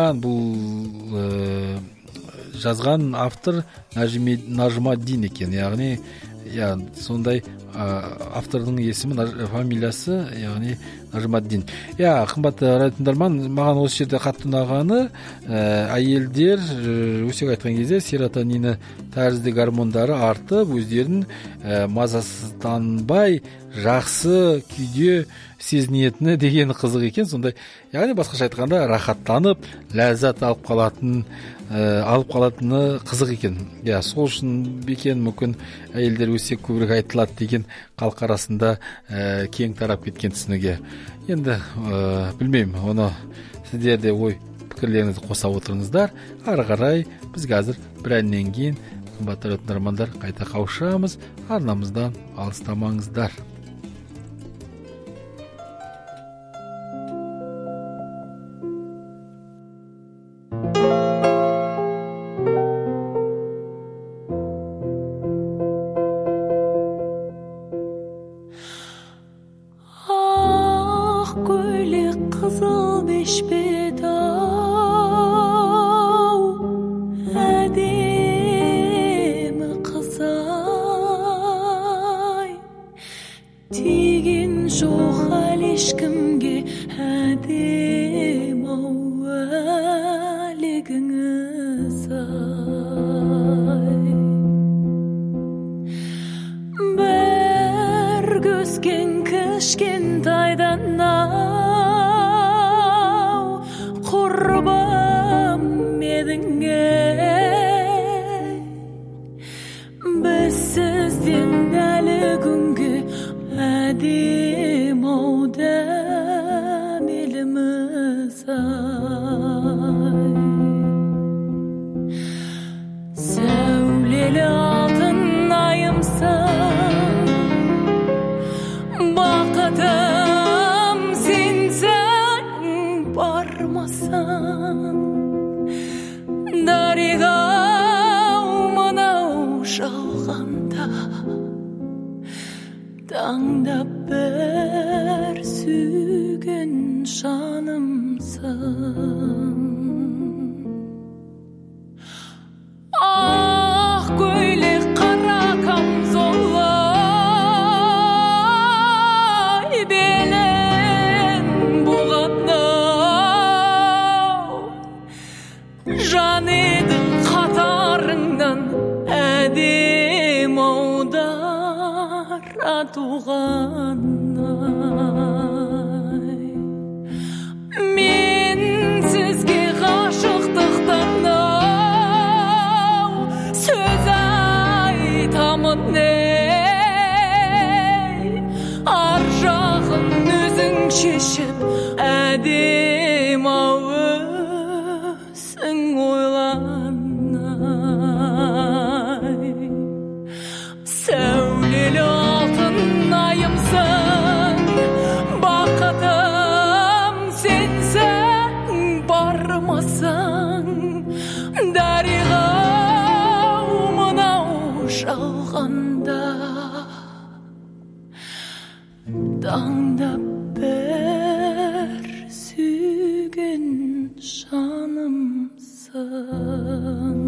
жазған автор Нажмаддин екен. Яғни, сондай автордың есімі, фамилиясы, яғни Нажмаддин. Қымбатты тыңдарман, маған осы жерде қатты ұнағаны, әйелдер өсек айтқан кезде серотонины тәрізді гормондары артып, өздерін мазасызданбай, жақсы күйде сезінетіні деген қызық екен. Сондай, яғни басқаша айтқанда, рахаттанып, ләззат алып қалатыны қызық екен. Сол үшін бекен мүмкін әйелдер өсек көбірек айтылады деген халық арасында кең тарап кеткен түсініге. Енді білмеймін, оны сіздер де ой пікірлеріңізді қоса отырыңыздар. Ары қарай біз қазір бір әннен кейін қымбатты тыңдармандар қайта қауышамыз. Арнамыздан алыстамаңыздар. Көйлек қызыл бешпет жоқ әлі ешкімге әдем ау әлегіңіз ай. Бір көзген кішкентайдан ау құрбым едің біз сізден әлі күнге әдем ау дәмеліміз ай. Сәулелі алтын айымсың, бақытым сенсің бармасаң, дариға-ау мынау жалғанда таңдап бір сүйген жанымсың. Ақ көйлек қара камзолай белін буғанау, жан едің қатарыңнан әдем аудар туғанай. Мен сізге ғашықтықтан сөз айтамын ар жағын өзің шешіп әдем ау өзің ойланай. Сәулелі алтын айымсың, бақытым сенсің бармасаң, дариға-ау мынау жалғанда таңдап бір сүйген жанымсың.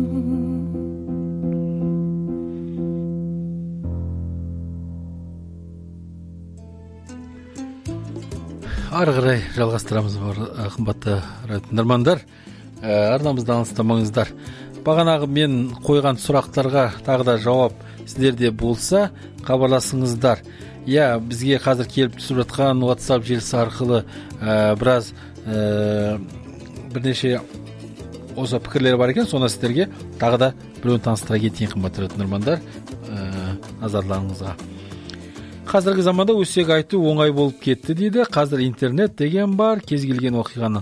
Ары қарай жалғастырамыз қымбатты радио тыңдармандар. Арнамызды алыстамаңыздар. Бағанағы мен қойған сұрақтарға тағы да жауап сіздерде болса хабарласыңыздар. Я бізге қазір келіп түсіп жатқан WhatsApp желісі арқылы біраз бірнеше осы пікірлер бар екен. Соны сіздерге тағы да біреуін таныстыра кетейін қымбатты радио тыңдармандар, назарларыңызға. Қазіргі заманда өсек айту оңай болып кетті дейді. Қазір интернет деген бар, кез келген оқиғаны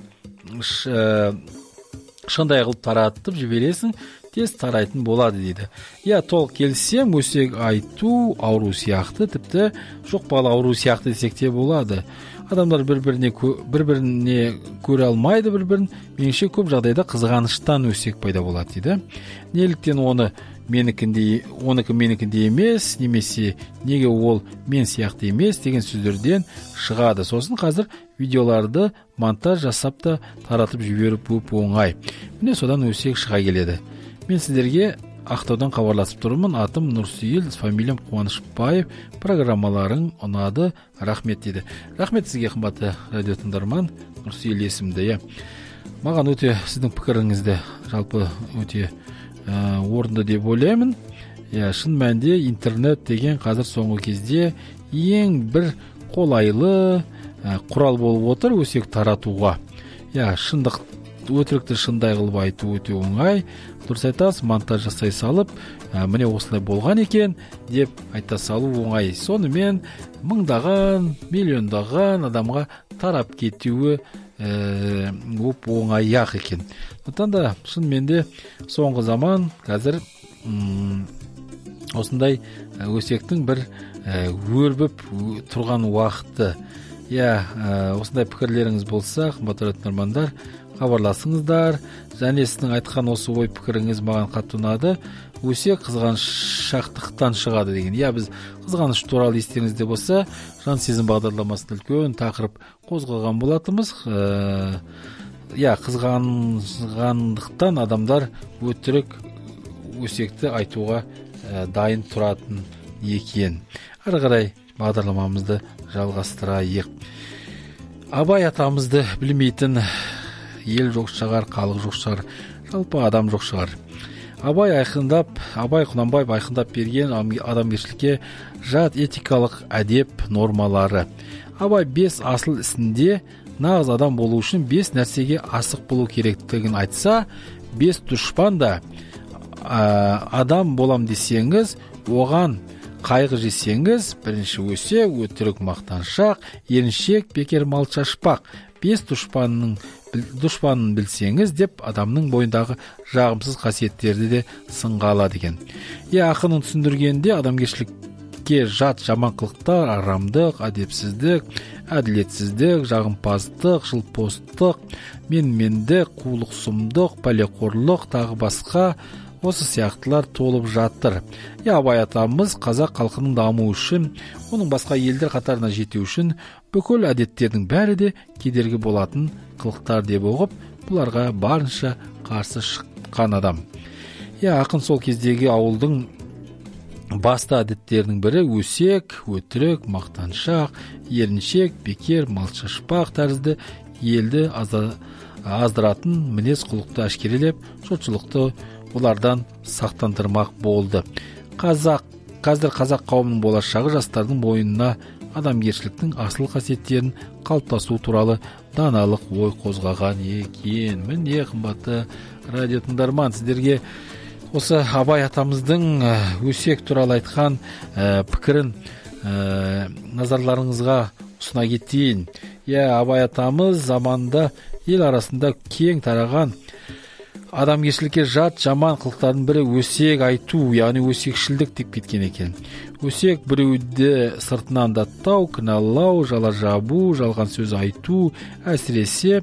шындай қылып таратып жібересің, тез тарайтын болады дейді. Я толық келсем, өсек айту ауру сияқты, тіпті жұқпалы ауру сияқты десек те болады. Адамдар бір-біріне көре алмайды бір-бірін. Меніңше көп жағдайда қызғаныштан өсек пайда болады дейді. Неліктен оныкі менікінде емес, немесе неге ол мен сияқты емес деген сөздерден шығады. Сосын қазір видеоларды монтаж жасап та таратып жіберіп оңай. Міне содан өсек шыға келеді. Мен сіздерге Ақтаудан хабарласып тұрмын. Атым Нұрсейіл, фамилиям Қуанышбаев. Программаларың ұнады, рахмет дейді. Рахмет сізге қымбатты радио тыңдарман, Нұрсейіл есімді. Маған өте сіздің пікіріңізді жалпы өте орынды деп ойлаймын. Шын мәнде интернет деген қазір соңғы кезде ең бір қолайлы құрал болып отыр өсек таратуға. Шындық өтірікті шындай қылып айту өте оңай. Дұрыс айтасыз, монтаж жасай салып, міне осылай болған екен деп айта салу оңай. Сонымен мыңдаған, миллиондаған адамға тарап кетуі оңай ақ екен. Сондықтан да шынымен де соңғы заман қазір осындай өсектің бір өрбіп тұрған уақыты. Осындай пікірлеріңіз болса, қымбатты тыңдармандар, хабарласыңыздар. Және сіздің айтқан осы ой пікіріңіз маған қатты ұнады. Өсек қызғаншақтықтан шығады деген. Біз қызғаныш туралы естеріңізде болса, жан сезім бағдарламасында үлкен тақырып қозғалған болатынбыз. Қызғанғандықтан адамдар өтірік өсекті айтуға дайын тұратын екен. Ары қарай бағдарламамызды жалғастырайық. Абай атамызды білмейтін ел жоқ шығар, халық жоқ шығар, жалпы адам жоқ шығар. Абай Құнанбаев айқындап берген адамгершілікке жат этикалық әдеп нормалары. Абай 5 асыл ісінде нағыз адам болу үшін 5 нәрсеге асық болу керектігін айтса, 5 дұшпан да адам болам десеңіз, оған қайғы жесеңіз, бірінші өсек, өтірік, мақтаншақ, еріншек, бекер, малшашпақ. 5 дұшпанын білсеңіз деп адамның бойындағы жағымсыз қасиеттерді де сынға алады екен. Ақынның түсіндіргенде адамгершілікке жат жаман қылықтар, арамдық, әдепсіздік, әділетсіздік, жағымпаздық, жылпостық, менмендік, қулық-сұмдық, пәлеқорлық, тағы басқа осы сияқтылар толып жатыр. Абай атамыз қазақ халқының дамуы үшін, оның басқа елдер қатарына жету үшін бүкіл әдеттердің бәрі де кедергі болатын қылықтар деп оғып, бұларға барынша қарсы шыққан адам. Ақын сол кездегі ауылдың басты әдеттерінің бірі өсек, өтірік, мақтаншақ, еріншек, бекер, малшашпақ тәрізді елді аздыратын мінез құлықты әшкерелеп, жұртшылықты олардан сақтандырмақ болды. Қазір қазақ қауымының болашағы жастардың бойына адамгершіліктің асыл қасиеттерін қалыптасу туралы даналық ой қозғаған екен. Міне, қымбатты радио тыңдарман, сіздерге осы Абай атамыздың өсек туралы айтқан пікірін назарларыңызға ұсына кетейін. Абай атамыз заманда ел арасында кең тараған адамгершілікке жат жаман қылықтардың бірі өсек айту, яғни өсекшілдік деп кеткен екен. Өсек біреуді сыртынан даттау, кінәлау, жала жабу, жалған сөз айту, әсіресе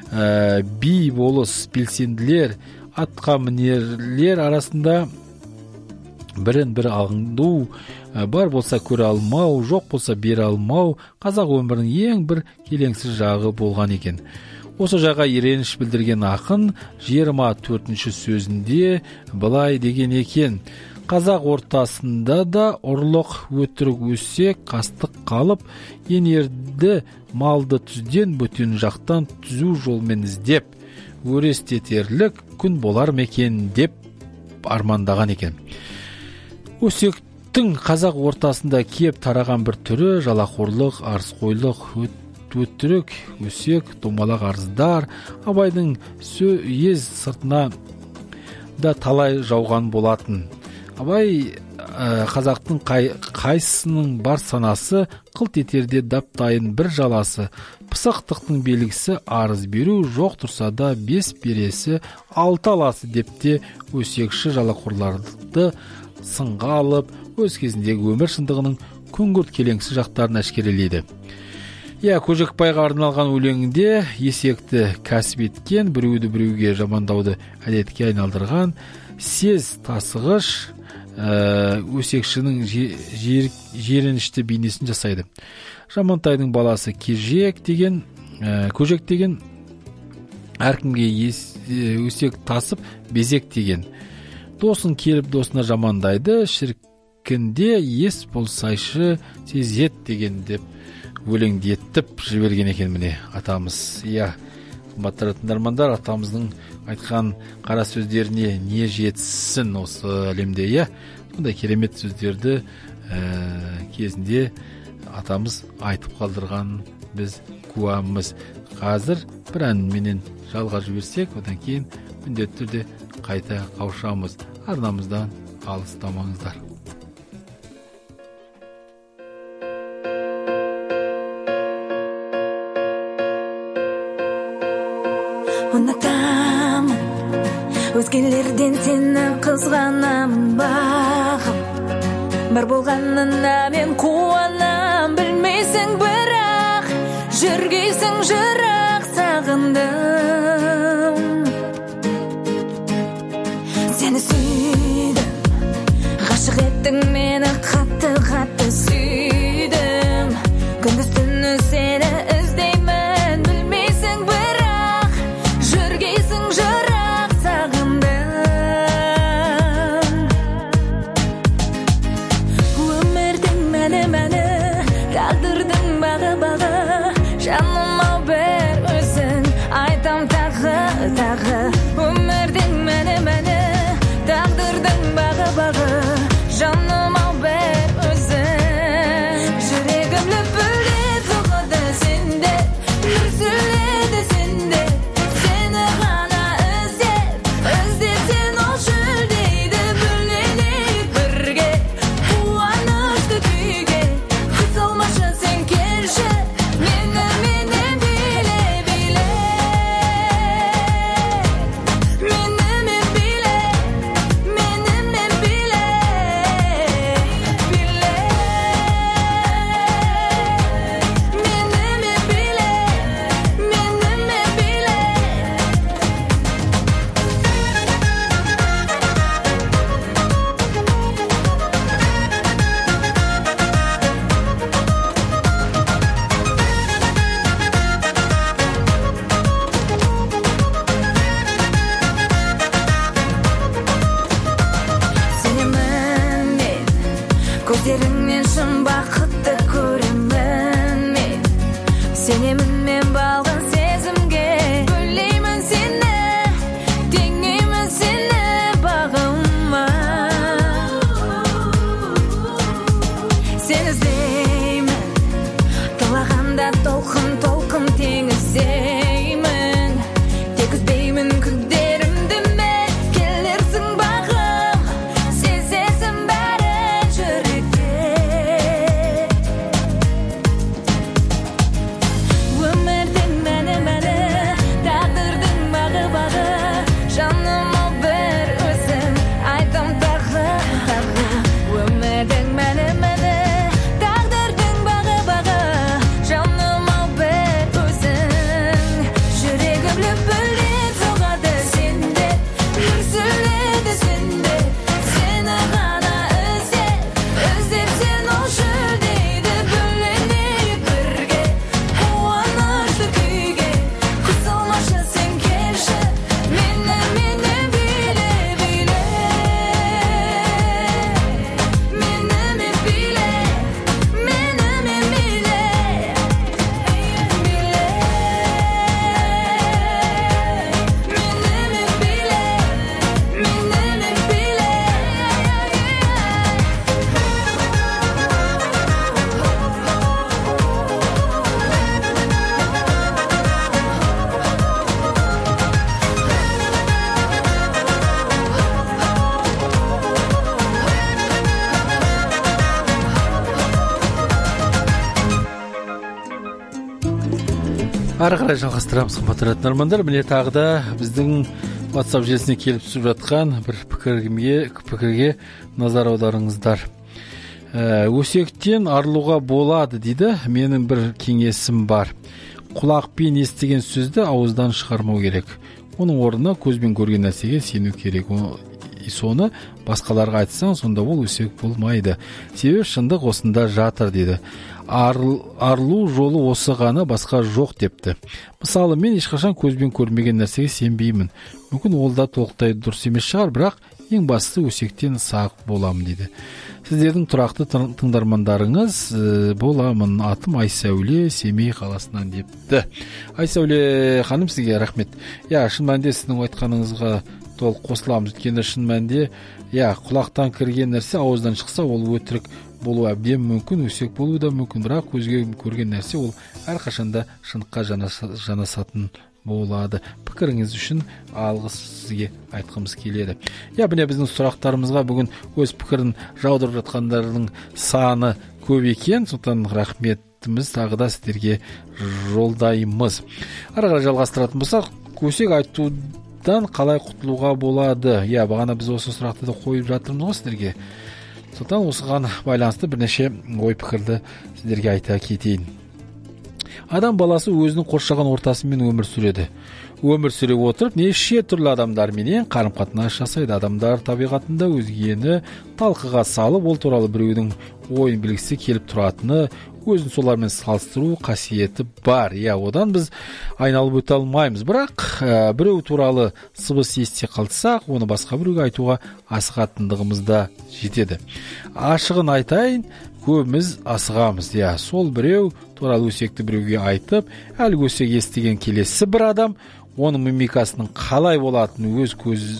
би болыс, белсенділер, атқа мінерлер арасында бірін-бірі аңду, бар болса көре алмау, жоқ болса бере алмау, қазақ өмірінің ең бір келеңсіз жағы болған екен. Осы жайға иреніш білдірген ақын 24-ші сөзінде былай деген екен: қазақ ортасында да ұрлық, өтірік, өсек, қастық қалып, енерді малды түзден, бөтен жақтан түзу жолмен іздеп, өрестетерлік күн болар мекен деп армандаған екен. Өсектің қазақ ортасында кеп тараған бір түрі жалақорлық, арызқойлық, өтірік, өсек, домалақ арыздар Абайдың ез сыртына да талай жауған болатын. Абай қазақтың қайсының бар санасы, қылт етерде даптайын бір жаласы, пысықтықтың белгісі арыз беру, жоқ тұрса да 5 бересі 6 аласы деп те өсекші жалақорларды сынға алып, өз кезіндегі өмір шындығының күңгірт келеңсіз жақтарын әшкерелейді. Көжекбайға арналған өлеңінде есекті кәсіп еткен, біреуді біреуге жамандауды әдетке айналдырған сез тасығыш өсекшінің жерінішті бейнесін жасайды. Жамантайдың баласы көжек деген әркімге өсек тасып безек деген. Досын келіп досына жамандайды, шіркінде ес болсайшы сезет деген деп өлеңдетіп жіберген екен міне атамыз. Қымбатты тыңдармандар, атамыздың айтқан қара сөздеріне не жетсін осы әлемде. Сондай керемет сөздерді кезінде атамыз айтып қалдырған біз куәміз. Қазір бір әнменен жалға жіберсек, одан кейін міндетті түрде қайта қауышамыз. Арнамыздан алыстамаңыздар. Ұнатамын, өзгелерден сені қызғанамын бағым. Бар болғанына мен қуанам, білмейсің бірақ, жүргейсің жырақ сағындым. Сені сүйдім, ғашық еттің мені, қатты сүйдім. Күндіз түні сені іздеймін, білмейсің бірақ, жүргейсің жырақ сағындым. Өмірдің мәні, тағдырдың Ары қарай жалғастырамыз, қымбатты тыңдармандар. Міне тағы да біздің WhatsApp желісіне келіп түсіп жатқан бір пікірге назар аударыңыздар. Өсектен арылуға болады дейді. Менің бір кеңесім бар. Құлақпен естіген сөзді ауыздан шығармау керек. Оның орнына көзбен көрген нәрсеге сену керек. Соны басқаларға айтсаң, сонда ол өсек болмайды. Себебі шындық осында жатыр дейді. Арылу жолы осы ғана, басқа жоқ депті. Мысалы, мен ешқашан көзбен көрмеген нәрсеге сенбеймін. Мүмкін ол да толықтай дұрыс емес шығар, бірақ ең бастысы өсектен сақ боламын дейді. Сіздердің тұрақты тыңдармандарыңыз боламын. Атым Айсәуле, Семей қаласынан депті. Айсәуле ханым, сізге рахмет. Шын мәнінде сіздің айтқаныңызға толық қосыламыз. Өйткені шын мәнінде құлақтан кірген нәрсе ауыздан шықса, ол өтірік болу әбден мүмкін, өсек болу да мүмкін, бірақ көзге көрген нәрсе ол әрқашанда шындыққа жанасатын болады. Пікіріңіз үшін алғыс сізге айтқымыз келеді. Міне біздің сұрақтарымызға бүгін өз пікірін жаудырып жатқандардың саны көп екен, сондықтан рахметіміз тағы да сіздерге жолдаймыз. Ары қарай жалғастыратын болсақ, өсек айтудан қалай құтылуға болады? Бағана біз осы сұрақты да қойып жатырмыз ғой сіздерге. Сондықтан осыған байланысты бірнеше ой пікірді сіздерге айта кетейін. Адам баласы өзінің қоршаған ортасымен өмір сүреді. Өмір сүре отырып, неше түрлі адамдарменен қарым-қатынас жасайды. Адамдар табиғатында өзгені талқыға салып, ол туралы біреудің ойын білгісі келіп тұратыны, өзін солармен салыстыру қасиеті бар. Одан біз айналып өте алмаймыз. Бірақ біреу туралы сыбыс ести қалсақ, оны басқа біреуге айтуға асығатындығымыз да жетеді. Ашығын айтайын, көбіміз асығамыз. Сол біреу туралы өсекті біреуге айтып, әлгі өсек естіген келесі бір адам оның мимикасының қалай болатынын өз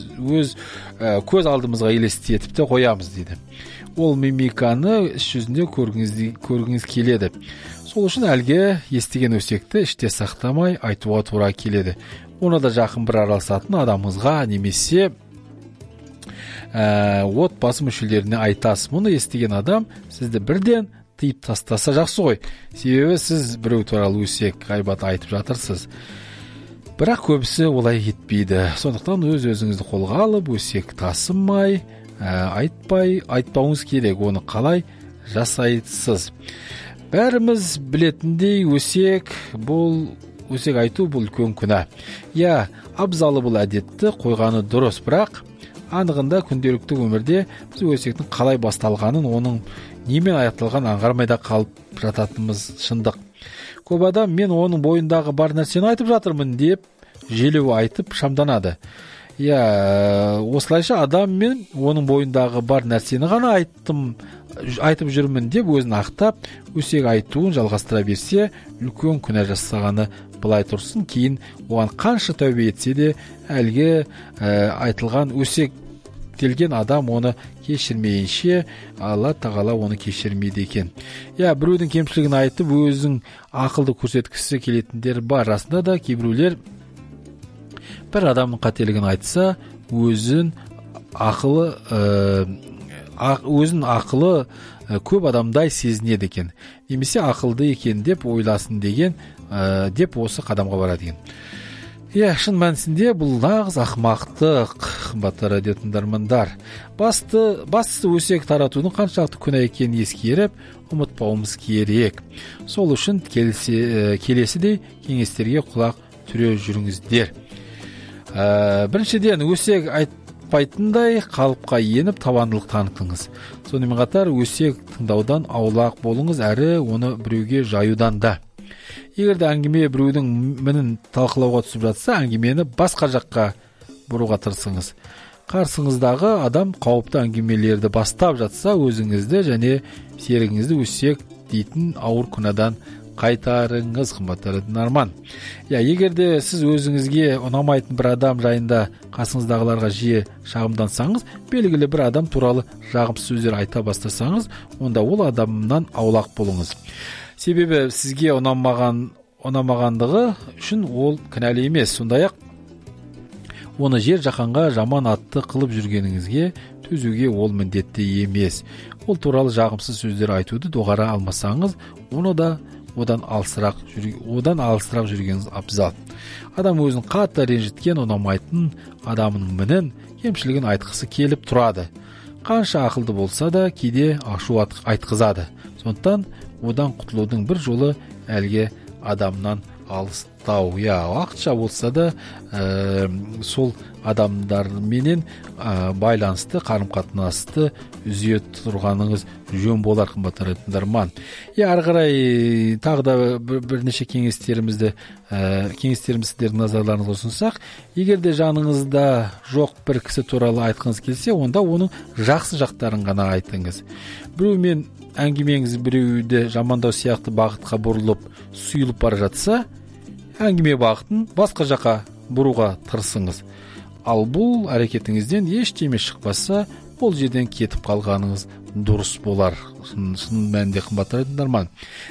көз алдымызға елестетіп те қоямыз дейді. Ол мимиканы іс жүзінде көргіңіз келеді. Сол үшін әлгі естіген өсекті іште сақтамай айтуға тура келеді. Оны да жақын бір араласатын адамыңызға немесе отбасы мүшелеріне айтасыз. Мұны естіген адам сізді бірден тыйып тастаса жақсы ғой. Себебі сіз біреу туралы өсек ғайбат айтып жатырсыз. Бірақ көбісі олай етпейді. Сондықтан өз-өзіңізді қолға алып, өсек тасымай, айтпауыңыз керек. Оны қалай жасайсыз? Бәріміз білетіндей өсек айту бұл үлкен күнә. Абзалы бұл әдетті қойғаны дұрыс, бірақ анығында күнделікті өмірде біз өсектің қалай басталғанын, оның немен аяқталғанын аңғармай да қалып жататынымыз шындық. Көп адам мен оның бойындағы бар нәрсені айтып жатырмын деп желеу айтып шамданады. Осылайша адам мен оның бойындағы бар нәрсені ғана айтып жүрмін деп өзін ақтап, өсек айтуын жалғастыра берсе, үлкен күнә жасағаны былай тұрсын. Кейін оған қанша тәубе етсе де, әлгі айтылған өсек келген адам оны кешірмейінше, Алла тағала оны кешірмейді екен. Біреудің кемшілігін айтып, өзің ақылды көрсеткісі келетіндер бар. Расында да кейбіреулер бір адамның қателігін айтса, өзін ақылы көп адамдай сезінеді екен. Немесе ақылды екен деп ойласын деген, деп осы қадамға барады екен. Шын мәнісінде бұл нағыз ақымақтық, қымбатты радио тыңдармандар. Бастысы өсек таратудың қаншалықты күнә екенін ескеріп, ұмытпауымыз керек. Сол үшін келесідей кеңестерге құлақ түре жүріңіздер. Біріншіден, өсек айтпайтындай қалыпқа еніп табандылық танытыңыз. Сонымен қатар өсек тыңдаудан аулақ болыңыз, әрі оны біреуге жаюдан да. Егерде әңгіме біреудің мінін талқылауға түсіп жатса, әңгімені басқа жаққа бұруға тырысыңыз. Қарсыңыздағы адам қауіпті әңгімелерді бастап жатса, өзіңізді және серігіңізді өсек дейтін ауыр күнәдан қайтарыңыз, қымбатты тыңдарман. Егерде сіз өзіңізге ұнамайтын бір адам жайында қасыңыздағыларға жиі шағымдансаңыз, белгілі бір адам туралы жағымсыз сөздер айта бастасаңыз, онда ол адамнан аулақ болыңыз. Себебі сізге ұнамағандығы үшін ол кінәлі емес. Сондай-ақ оны жер жаһанға жаман атты қылып жүргеніңізге төзуге ол міндетті емес. Ол туралы жағымсыз сөздер айтуды доғара алмасаңыз, оны да одан алысырақ жүргеніңіз абзал. Адам өзін қатты ренжіткен, ұнамайтын адамының мінін, кемшілігін айтқысы келіп тұрады. Қанша ақылды болса да кейде ашу айтқызады. Сондықтан одан құтылудың бір жолы әлгі адамнан алыстау. Уақытша болса да сол адамдарменен байланысты, қарым-қатынасты үзе тұрғаныңыз жөн болар, қымбатты тыңдарман. Ары қарай тағы да бірнеше кеңестерімізді сіздердің назарларыңызға ұсынсақ, егер де жаныңызда жоқ бір кісі туралы айтқыңыз келсе, онда оның жақсы жақтарын ғана айтыңыз. Біреумен әңгімеңіз біреуді жамандау сияқты бағытқа бұрылып, сұйылып бара жатса, әңгіме бағытын басқа жаққа бұруға тырысыңыз. Ал бұл әрекетіңізден ештеме шықпаса, ол жерден кетіп қалғаныңыз дұрыс болар. Шын мәнінде, қымбатты тыңдарман.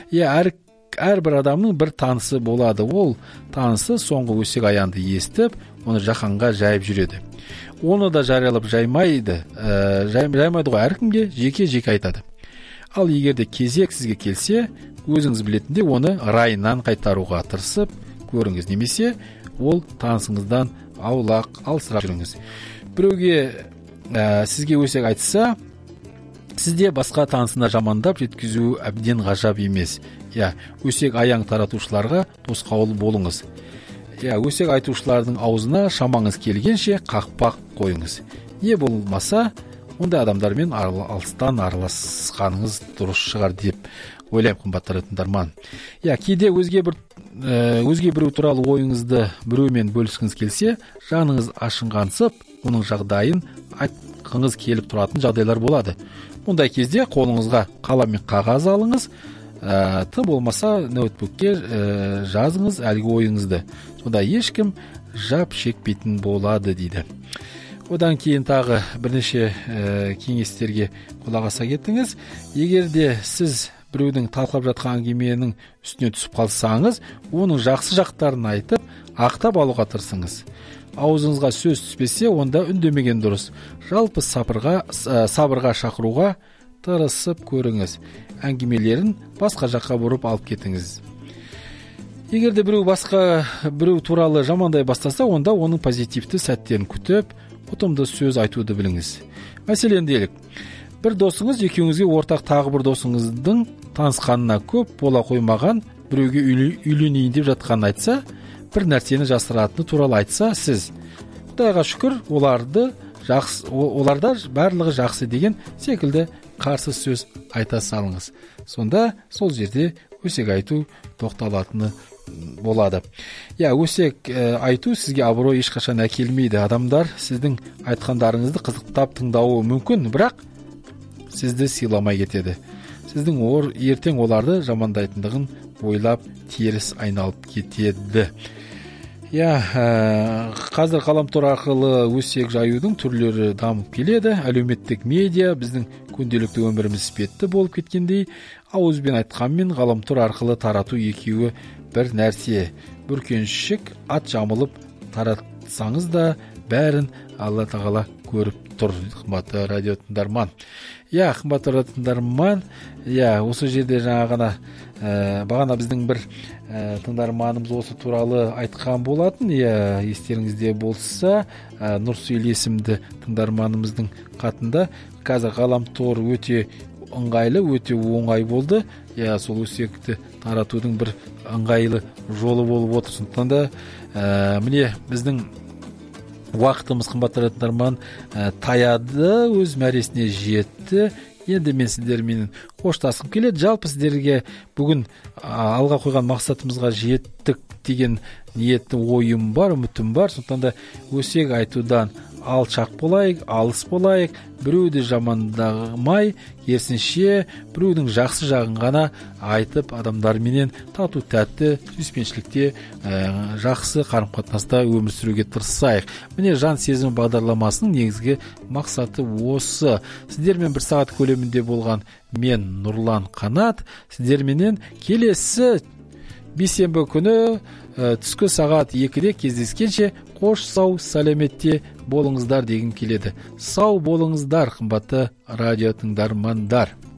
Әрбір адамның бір танысы болады. Ол танысы соңғы өсек аянды естіп, оны жаһанға жайып жүреді. Оны да жариялап жаймайды ғой, әркімге жеке-жеке айтады. Ал егер де кезек сізге келсе, өзіңіз білетіндей оны райынан қайтаруға тырысып көріңіз, немесе ол танысыңыздан алысырақ жүріңіз. Біреуге сізге өсек айтса, сізде басқа танысына жамандап жеткізу әбден ғажап емес. Өсек аяң таратушыларға тосқауыл болыңыз. Өсек айтушылардың аузына шамаңыз келгенше қақпақ қойыңыз. Не болмаса, ондай адамдармен алыстан араласқаныңыз дұрыс шығар деп ойлаймын, қымбатты тыңдарман. Кейде өзге біреу туралы ойыңызды біреумен бөліскіңіз келсе, жаныңыз ашынғансып, оның жағдайын айтқыңыз келіп тұратын жағдайлар болады. Мұндай кезде қолыңызға қалам мен қағаз алыңыз, тым болмаса ноутбукке жазыңыз әлгі ойыңызды. Сонда ешкім жап шекпейтін болады дейді. Одан кейін тағы бірнеше кеңестерге құлақ аса кеттіңіз. Егер де сіз біреудің талқылап жатқан әңгіменің үстіне түсіп қалсаңыз, оның жақсы жақтарын айтып, ақтап алуға тырысыңыз. Аузыңызға сөз түспесе, онда үндемеген дұрыс. Жалпы сабырға шақыруға тырысып көріңіз. Әңгімелерін басқа жаққа бұрып алып кетіңіз. Егер де біреу туралы жамандай бастаса, онда оның позитивті сәттерін күтіп, ұтымды сөз айтуды біліңіз. Мәселен делік, бір досыңыз екеуіңізге ортақ тағы бір досыңыздың танысқанына көп бола қоймаған біреуге үйленейін деп жатқанын айтса, бір нәрсені жасыратыны туралы айтса, сіз Құдайға шүкір, оларда барлығы жақсы деген секілді қарсы сөз айта салыңыз. Сонда сол жерде өсек айту тоқталатыны болады. Өсек айту сізге абырой ешқашан әкелмейді. Адамдар сіздің айтқандарыңызды қызықтап тыңдауы мүмкін, бірақ сізді сыйламай кетеді. Сіздің ертең оларды жамандайтындығын ойлап теріс айналып кетеді. Қазір ғаламтор арқылы өсек жаюдың түрлері дамып келеді. Әлеуметтік медиа біздің күнделікті өміріміз іспетті болып кеткендей, ауызбен айтқанмен ғаламтор арқылы тарату екеуі бір нәрсе. Бүркеншік ат жамылып таратсаңыз да бәрін Алла тағала көріп тұр, қымбатты радио тыңдарман. Қымбатты тыңдарман, осы жерде бағана біздің бір тыңдарманымыз осы туралы айтқан болатын. Естеріңізде болса, Нұрсүйл есімді тыңдарманымыздың хатында қазір ғаламтор өте ыңғайлы, өте оңай болды. Сол өсекті таратудың бір ыңғайлы жолы болып отыр. Сондықтан да міне біздің уақытымыз, қымбатты тыңдарман, таяды, өз мәресіне жетті. Енді мен сіздермен қоштасқым келеді. Жалпы сіздерге бүгін алға қойған мақсатымызға жеттік деген ниетті ойым бар, үмітім бар. Сондықтан да өсек айтудан алшақ болайық, алыс болайық, біреуді жамандамай, керісінше біреудің жақсы жағын ғана айтып, адамдарменен тату тәтті сүйіспеншілікте жақсы қарым-қатынаста өмір сүруге тырысайық. Міне жан сезімі бағдарламасының негізгі мақсаты осы. Сіздермен бір сағат көлемінде болған мен Нұрлан Қанат, сіздерменен келесі бейсенбі күні түскі сағат 2-де кездескенше қош сау сәлеметте болыңыздар дегім келеді. Сау болыңыздар, қымбатты радио тыңдармандар.